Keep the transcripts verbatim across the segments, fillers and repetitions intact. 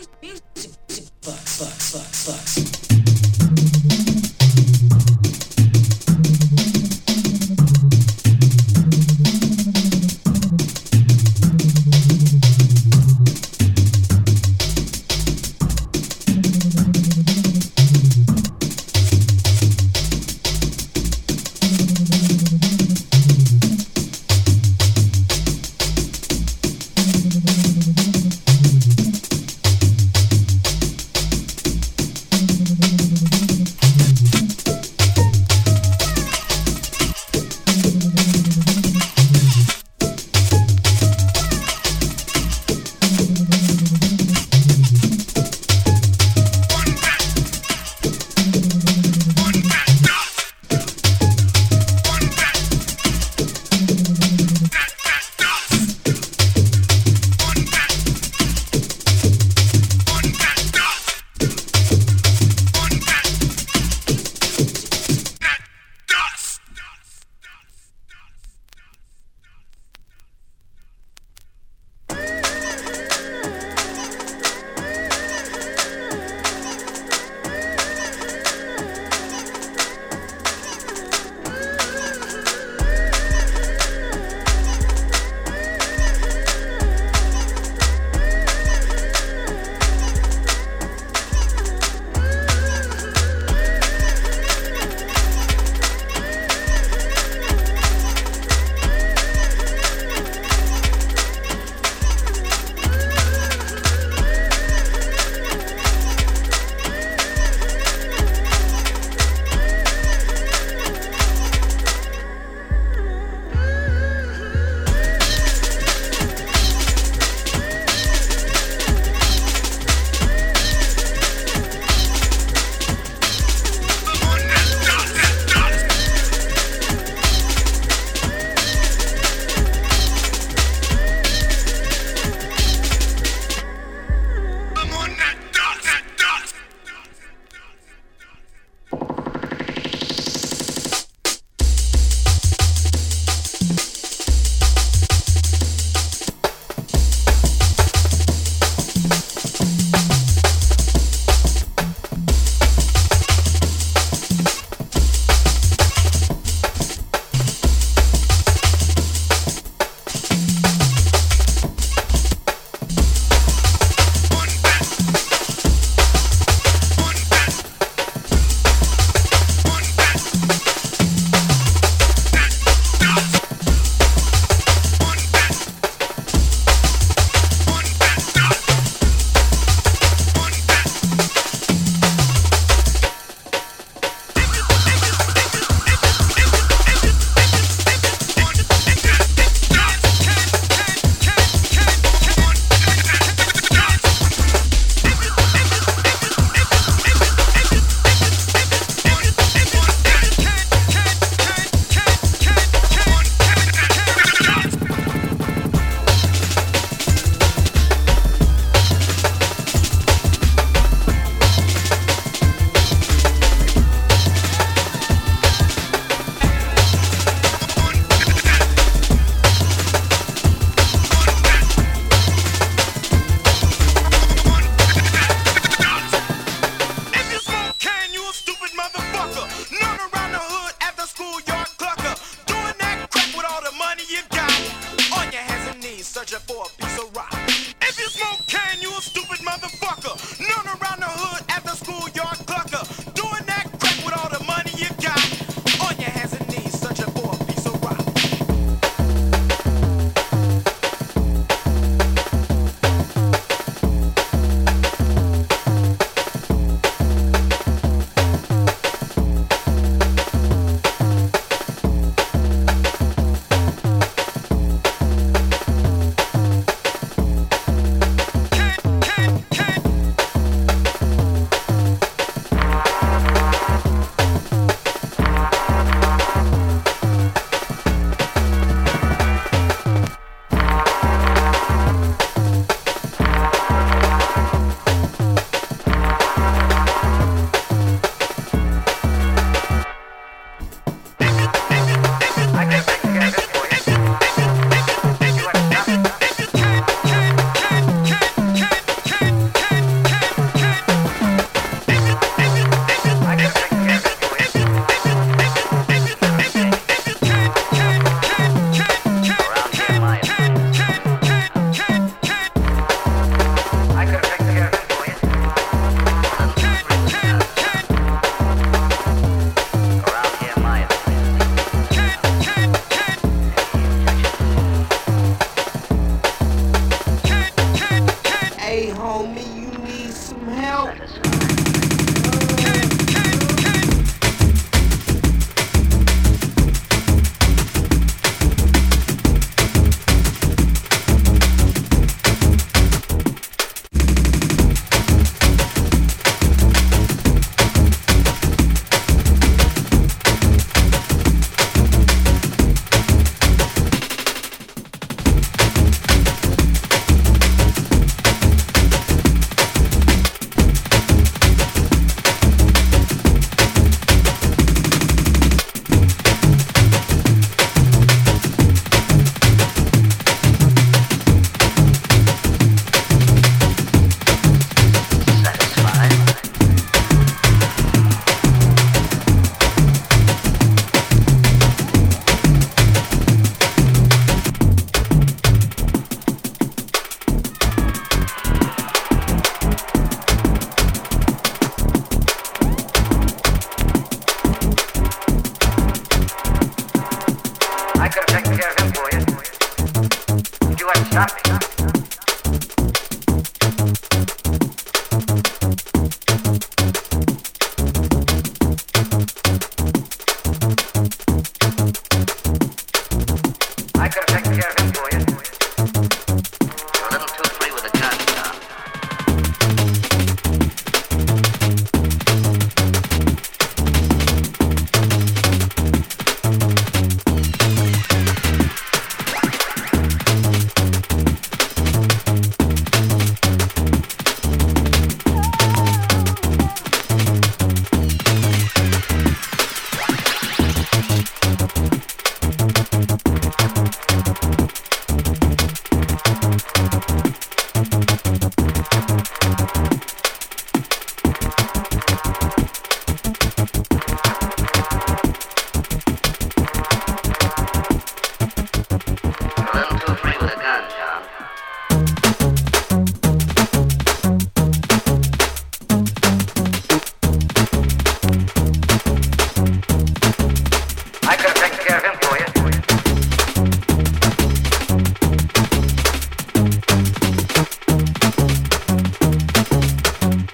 Thank you.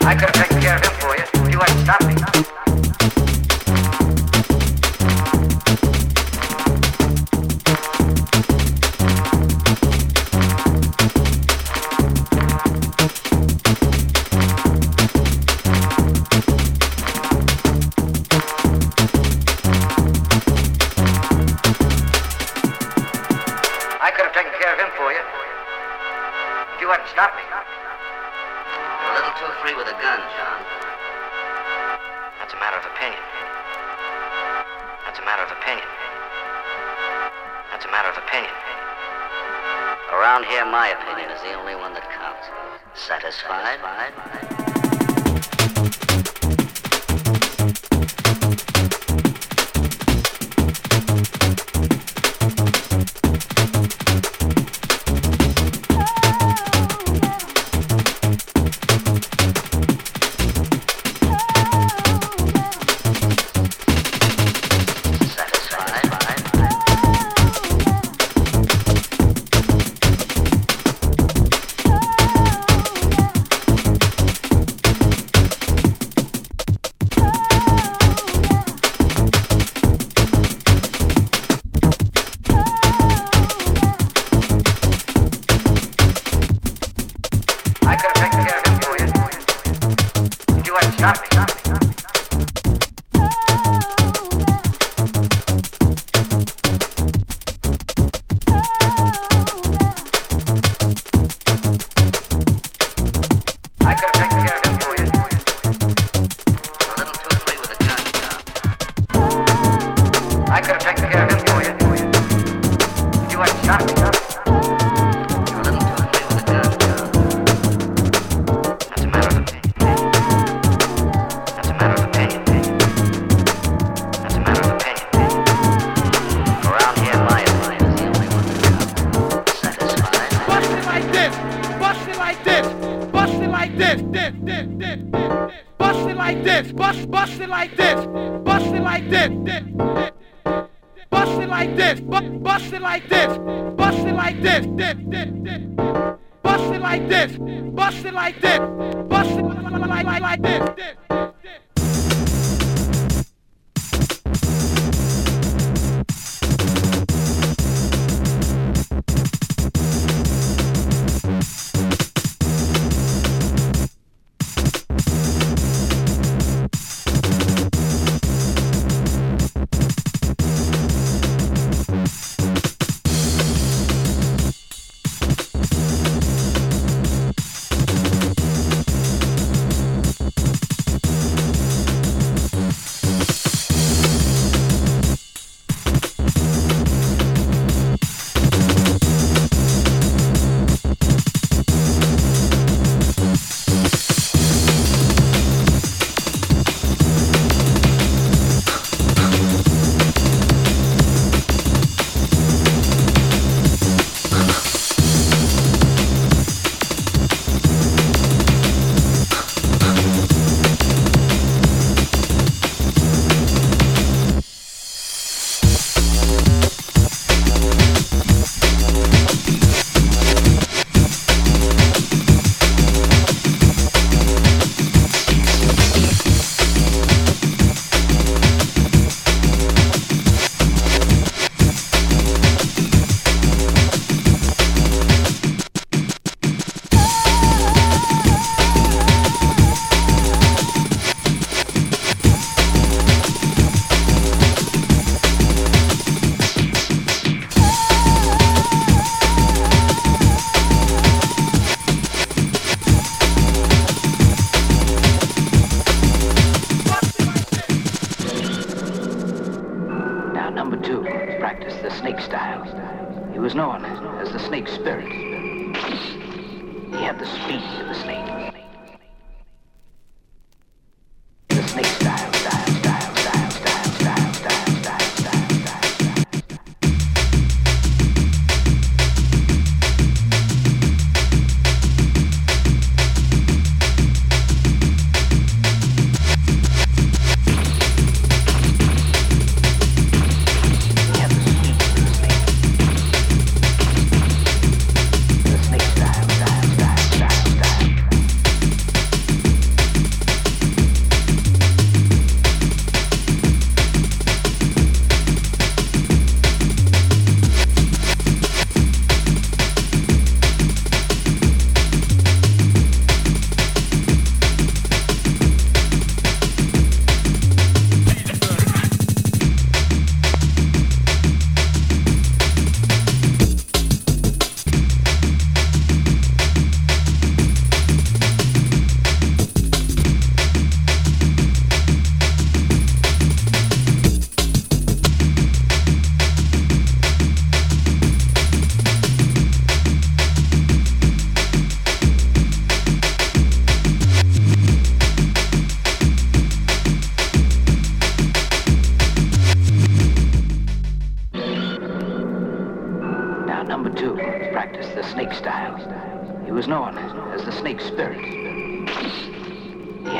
I could have taken care of him for you if you hadn't stopped me. I could have taken care of him for you if you hadn't stopped me. You're a little too free with a gun, John. That's a matter of opinion. That's a matter of opinion. That's a matter of opinion. Around here, my opinion is the only one that counts. Satisfied? I could have taken care of him for you if you hadn't stopped me. I could have taken care of him for you. You're a little too free with a gun, John. I could have taken care of him for you if you hadn't stopped me. You're a little too free with a gun, John. That's a matter of opinion. That's a matter of opinion. That's a matter of opinion. Around here, my opinion is the only one that counts. Satisfied? Bust it like this, bust it like this, bust it like this, this, this, this, this. Bust it like this, bust, bust it like this, bust it like this, this, this. Bust it like this, bu- bust it like this, bust it like this, this, this, this. Bust it like this, bust it like this, bust it like, like, like this, this, this. Number two, practiced the snake style. He was known as the snake spirit. He had the speed of the snake. The snake style, style, style, style, style, style, style, style, style, style, style. The snake style, style, style, style, style.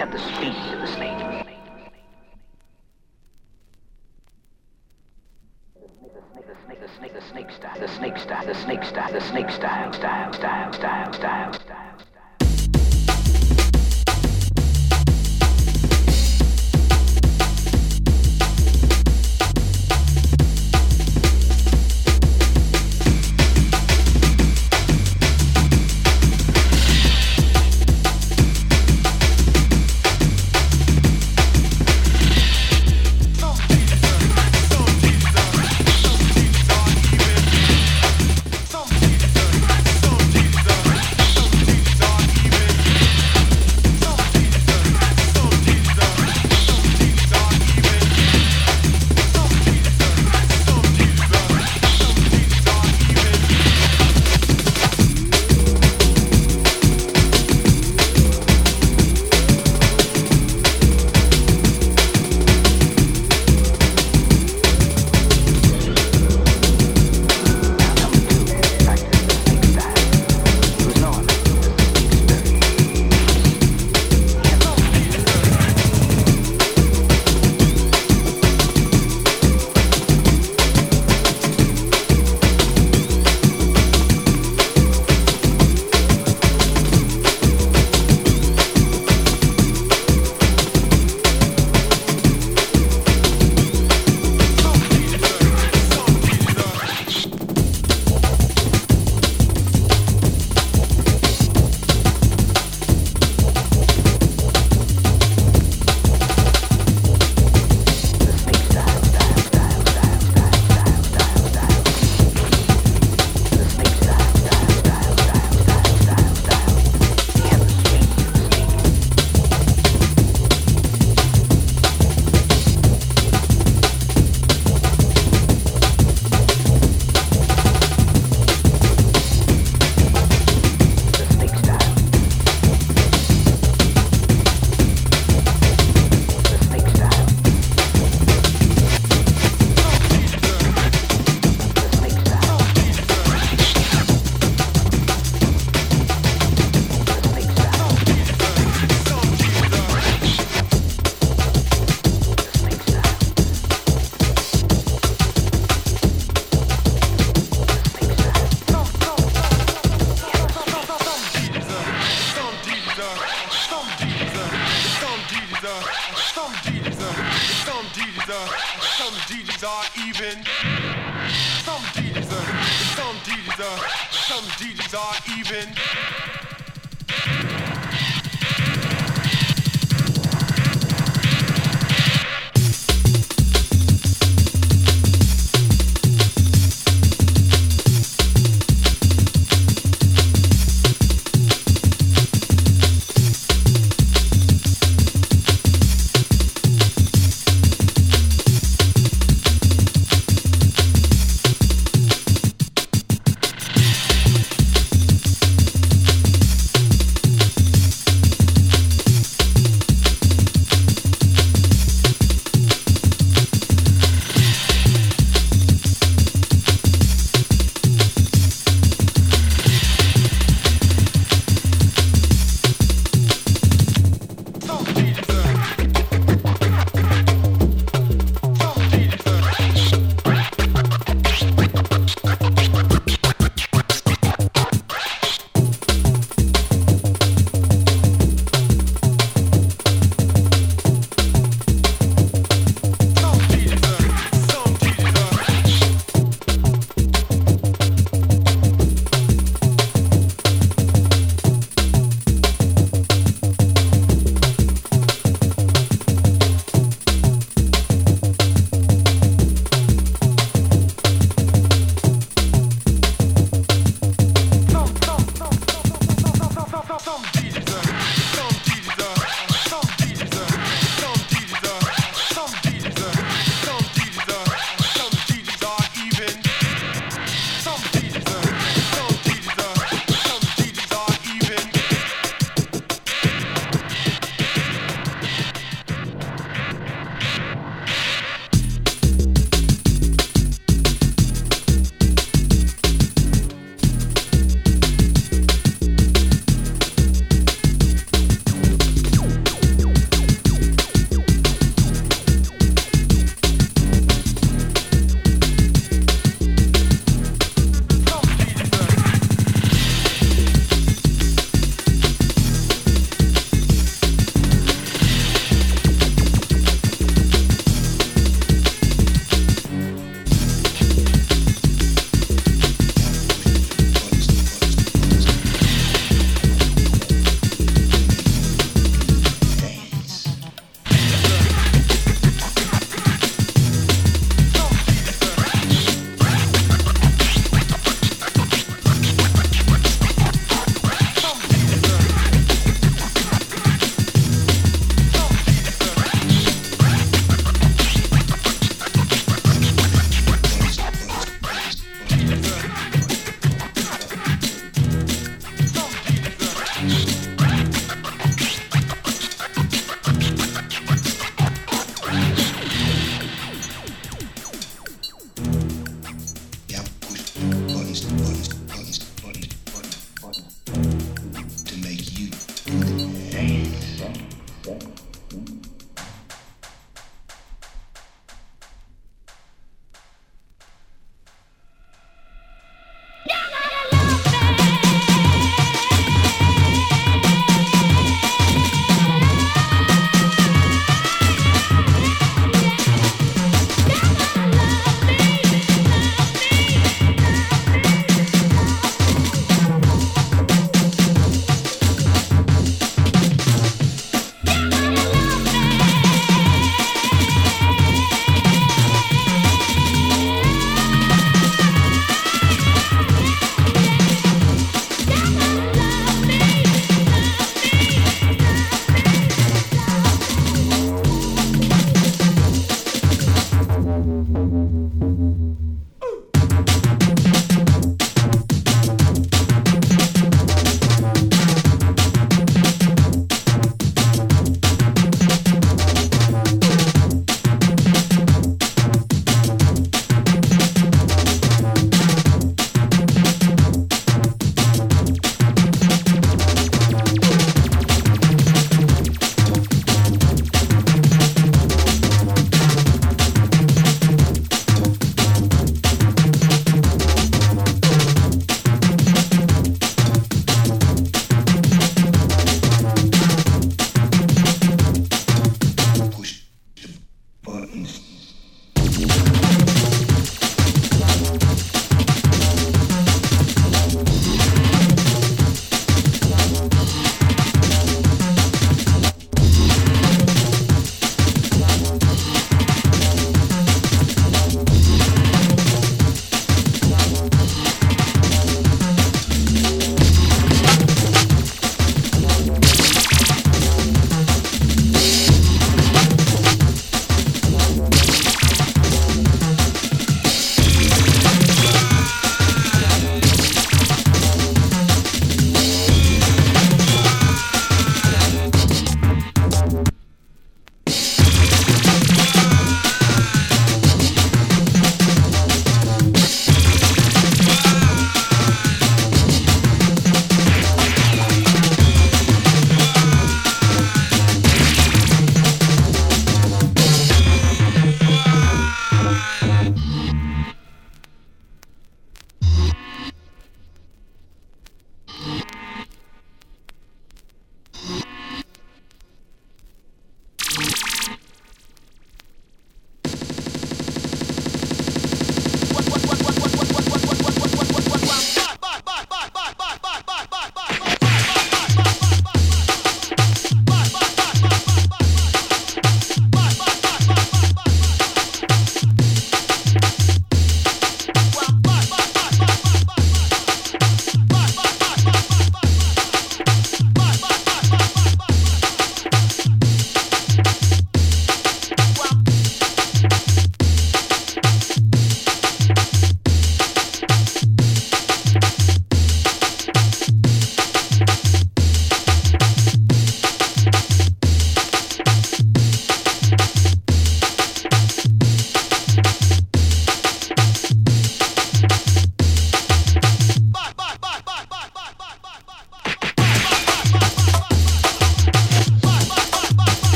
had the speed of the snake. The snake, the snake, the snake style, the snake style, the snake style, the snake style, style, style, style, style, style.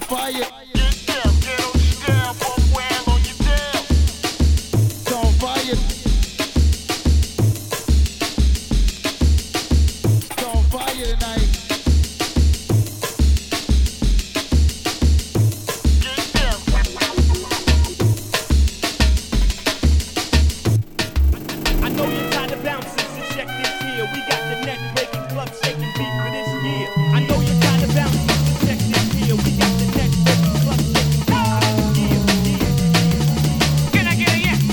fire. It's on fire. It's on fire tonight. I know you're tired of bouncing, so check this here. We got the net breaking, club shaking beat for this year. I know you're tired of bouncing, so check this here. We got the net breaking, club shaking beat for this year. Yeah. Can I get a yes?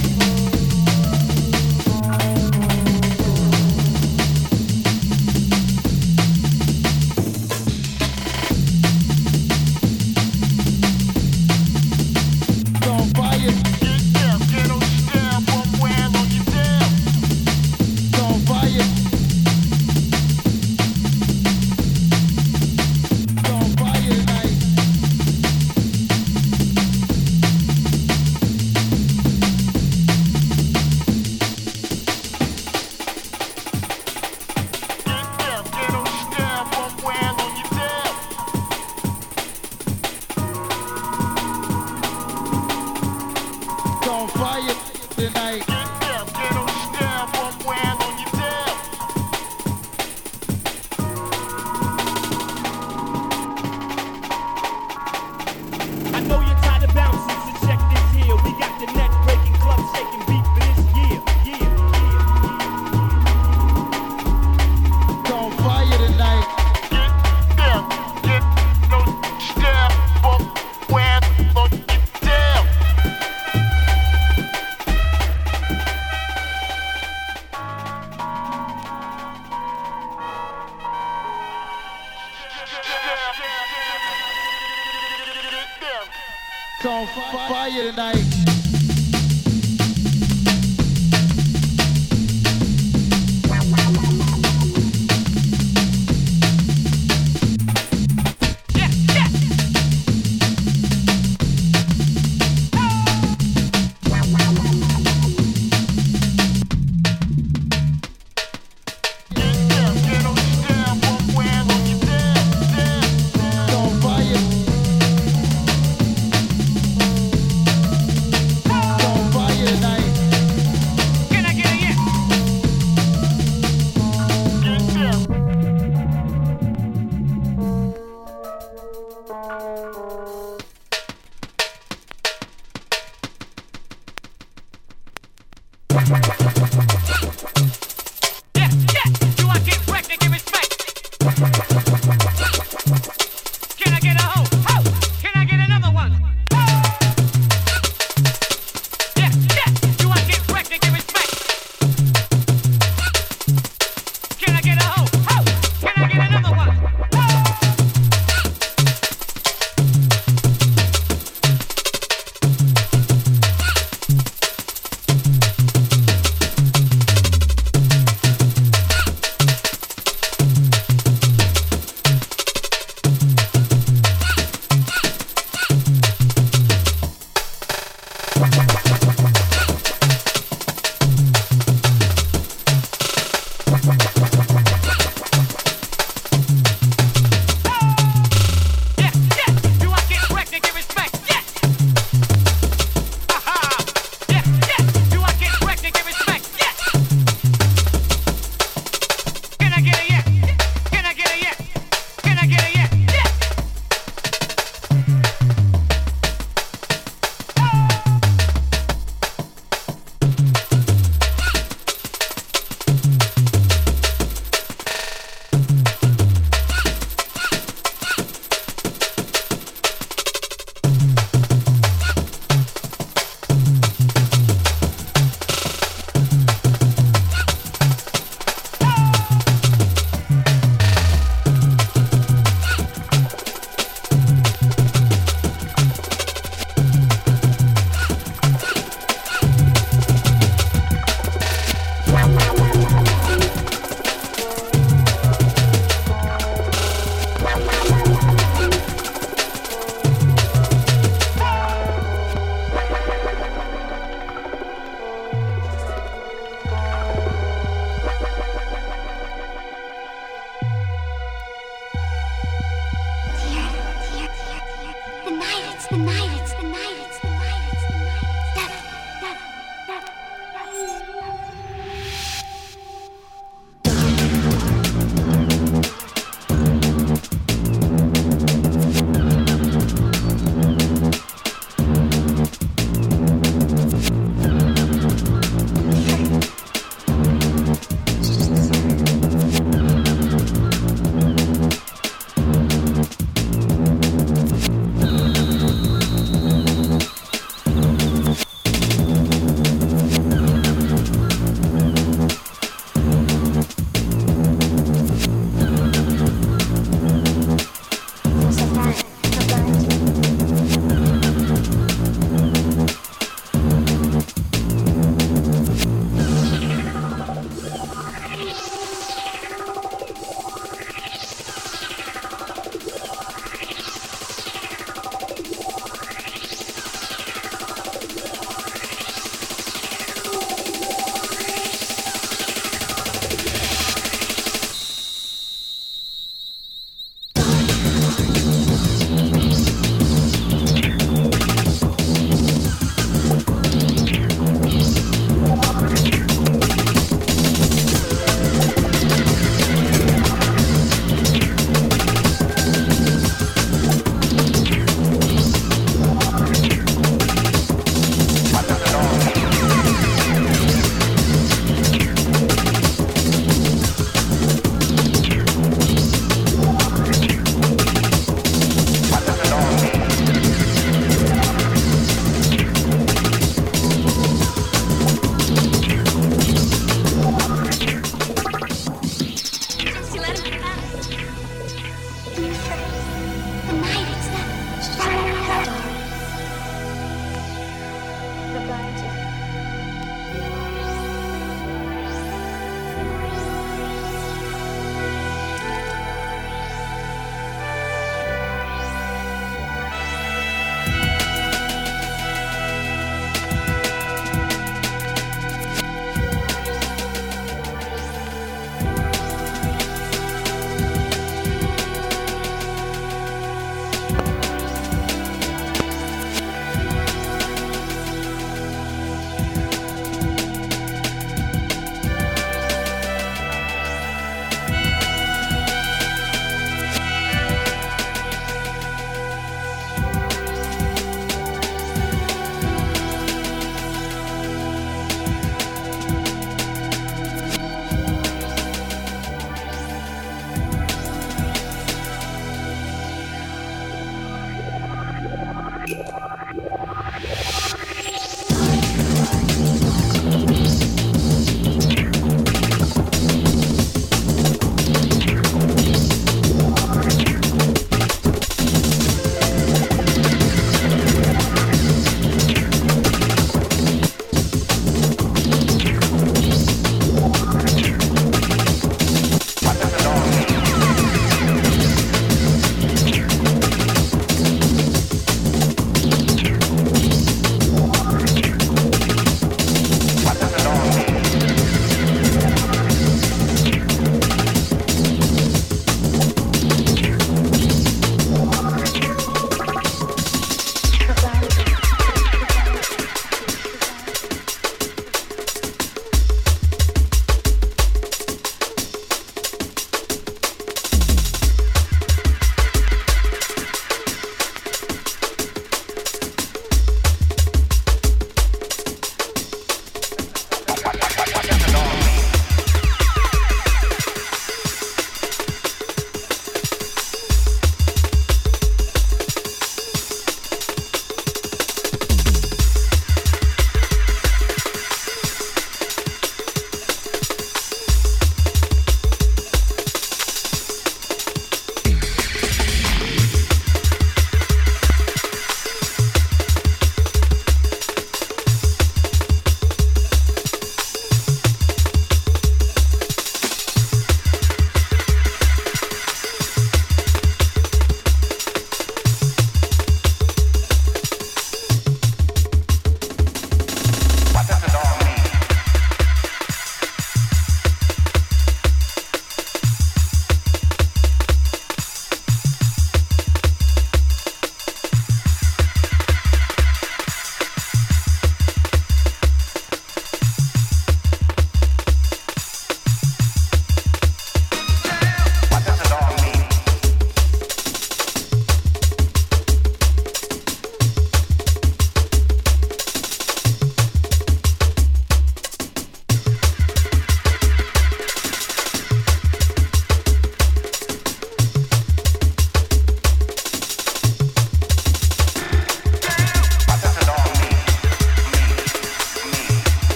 It's on fire. It's on fire. It's on fire tonight. It's on fire tonight. I know you're tired of bouncing, so check this here. We got the net breaking, club shaking beat for this year. Yeah, yeah. It's on fire tonight. It's on fi- fire tonight. Yeah, yeah. It's on fire. It's on fire tonight. Can I get a yes? Yeah, yeah. Do I get wrecked and give respect? Can I get a ho? Ho! Can I get another one? Yeah, yeah. Do I get wrecked and give respect? Can I get a ho? Ho! Can I get another one? Yeah, yeah. Do I get wrecked and give respect? Yes. Aha. Yeah, yeah. Do I get wrecked and give respect? Yes. Can I get a yes? Can I get a yes? Can I get a yes? Yes.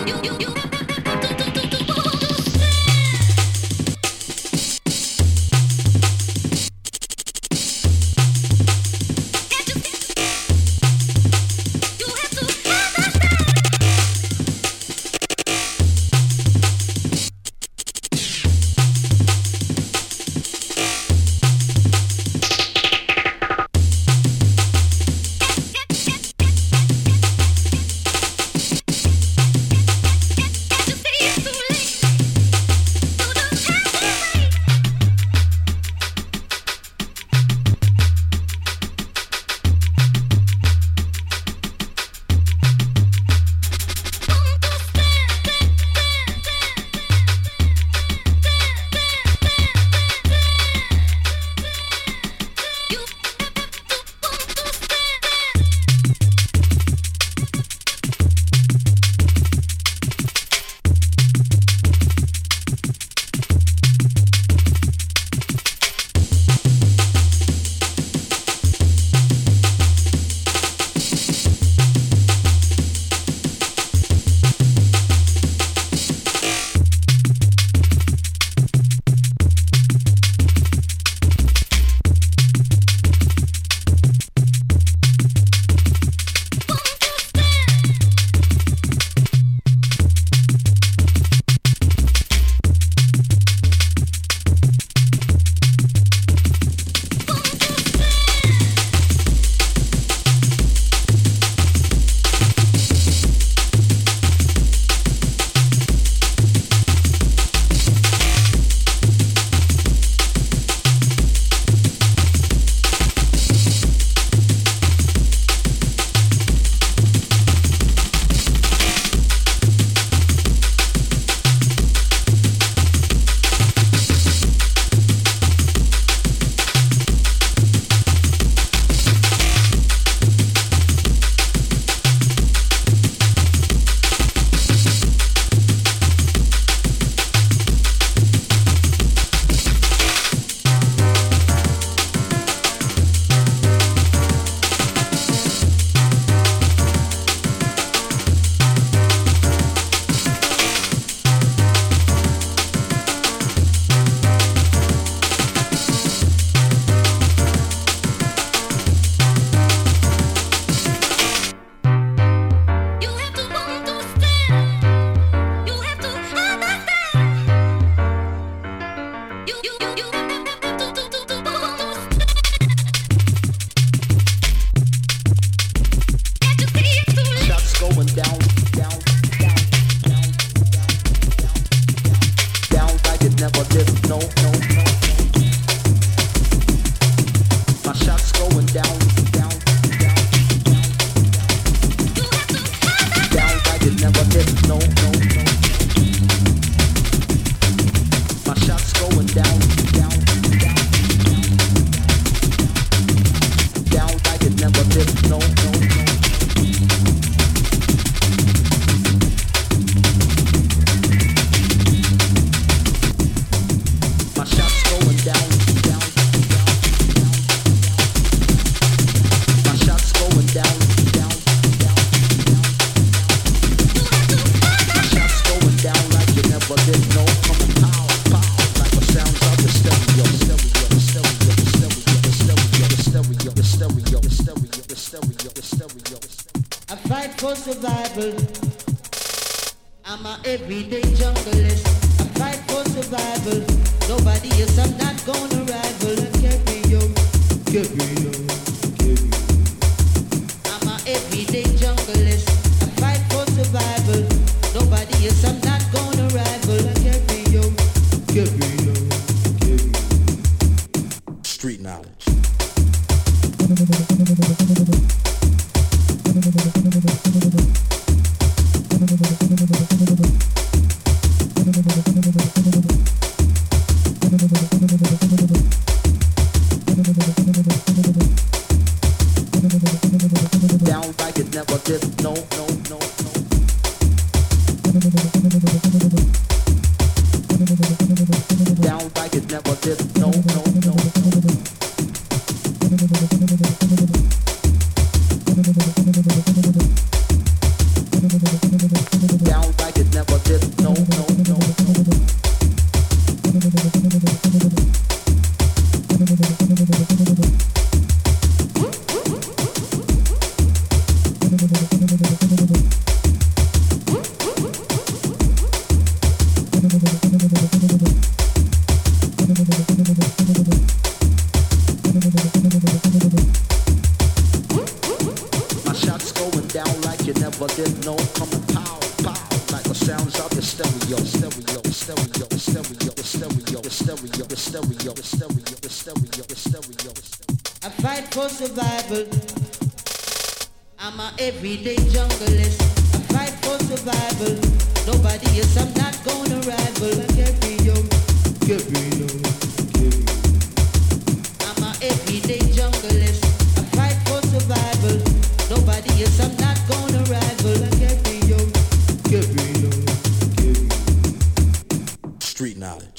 Down like it but there's no coming pow, pow, like the sounds of your stereo, stereo, stereo, stereo, stereo, stereo, stereo, stereo, stereo, stereo. I fight for survival. I'm a everyday junglist. I fight for survival. Nobody is, I'm not gonna rival. Carry on, carry on, carry on. I'm a everyday junglist. I fight for survival. Nobody is, I'm not gonna rival. Carry on, carry on, carry on. Street knowledge.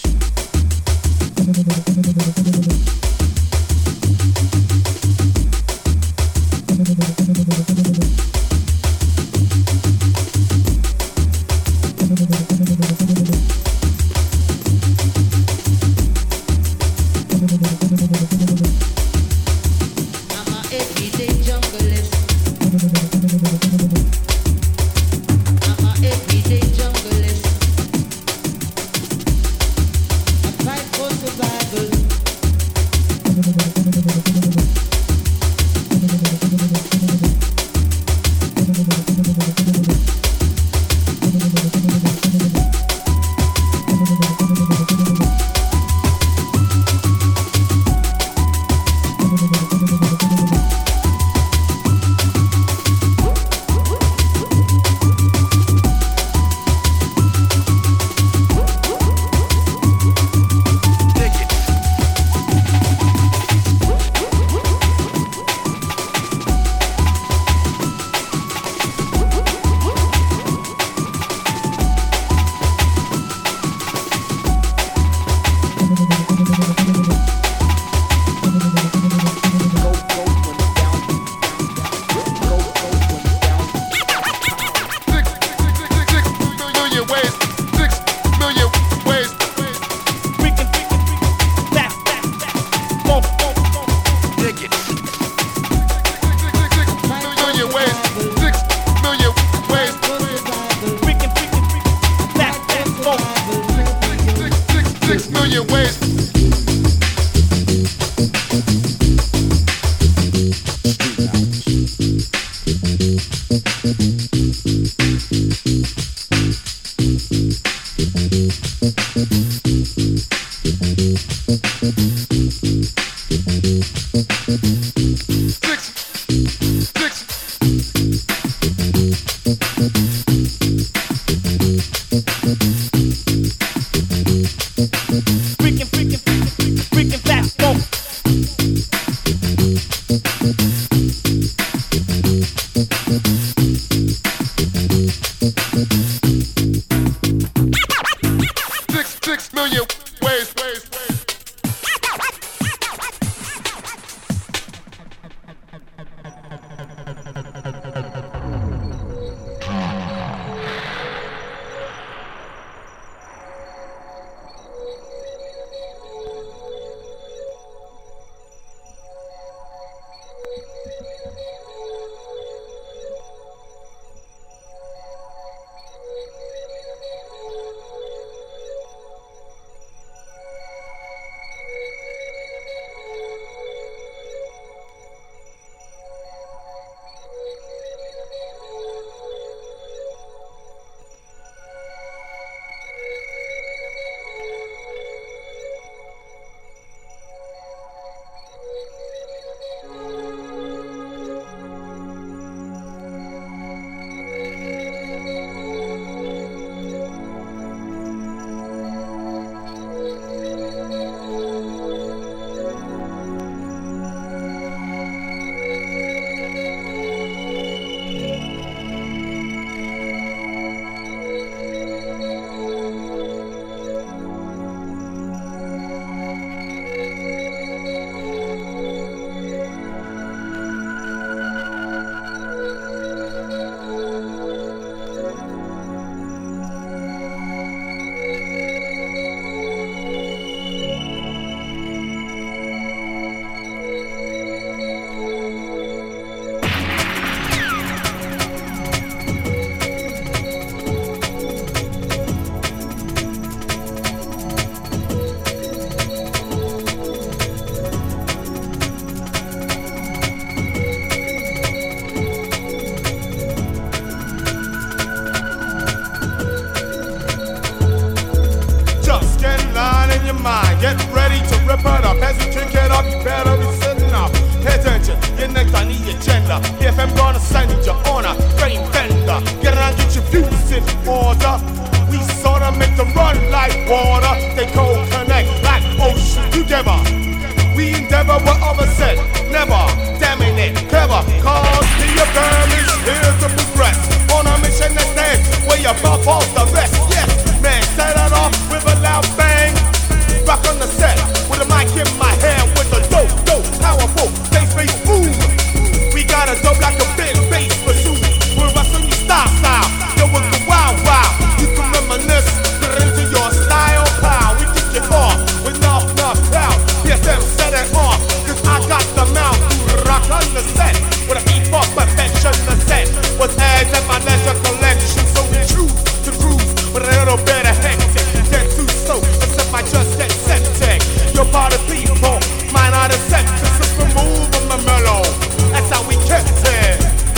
offender. P F M gonna send you on a train fender. Get around, get your views in order. We sorta make them run like water. They co-connect like ocean together. We endeavor what others said, never. Damn it, clever. Cause the affirm is here to progress. On a mission that's dead, way above all the rest. Yes, man, set it off with a loud bang. Rock on the set, with a mic in my hand, with a dope, dope, powerful, bass, bass, boom. We got a dope like a big bass pursuit. We're wrestling you style, style. Yo, with the wild, wild. You can reminisce, get into your style, pal. We kick it off with knock, knock, out. P F M set it off, cause I got the mouth to rock on the set. With a beat for perfection, the set. With ads at my leisure collection, so we choose to cruise with a little bit of hectic. Get too slow, except I just get septic. You're part of people, mine are the set. This is the move of my mellow. That's how we kept it.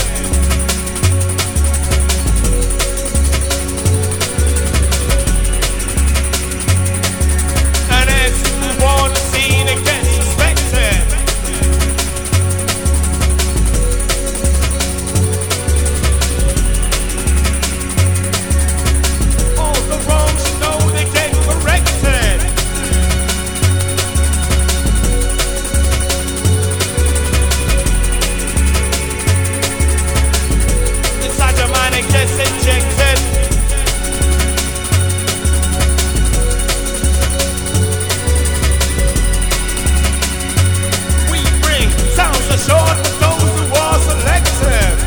And as you move on the scene, it gets suspected. All the wrongs, you know, they get corrected. Inside your mind, it gets injected. We bring sounds ashore for those who are selected.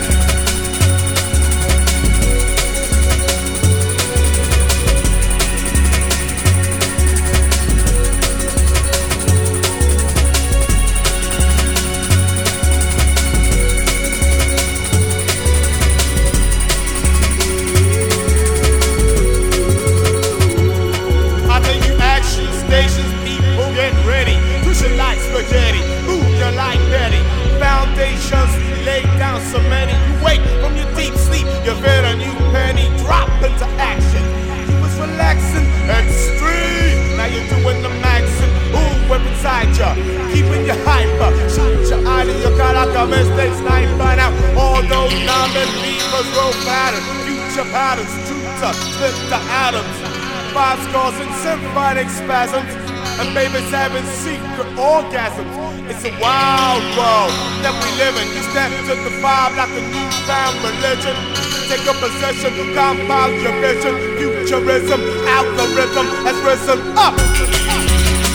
I think you action stations, people get ready. Push it like spaghetti, move you like Betty. Foundations laid down so many. You wake from your deep sleep, you feel a new penny drop into action. You was relaxing, extreme. Now you're doing the maxing. Ooh, we're inside ya, keeping you hyper. Shoot your eye to your car like a mistake sniper. Now all those non-believers roll patterns, future patterns, truth to split the atoms. Vibes causing symphonic spasms, and babies having secret orgasms. It's a wild world that we live in. You step to the vibe like a newfound religion. Take a possession, compound your vision. Futurism, algorithm has risen up.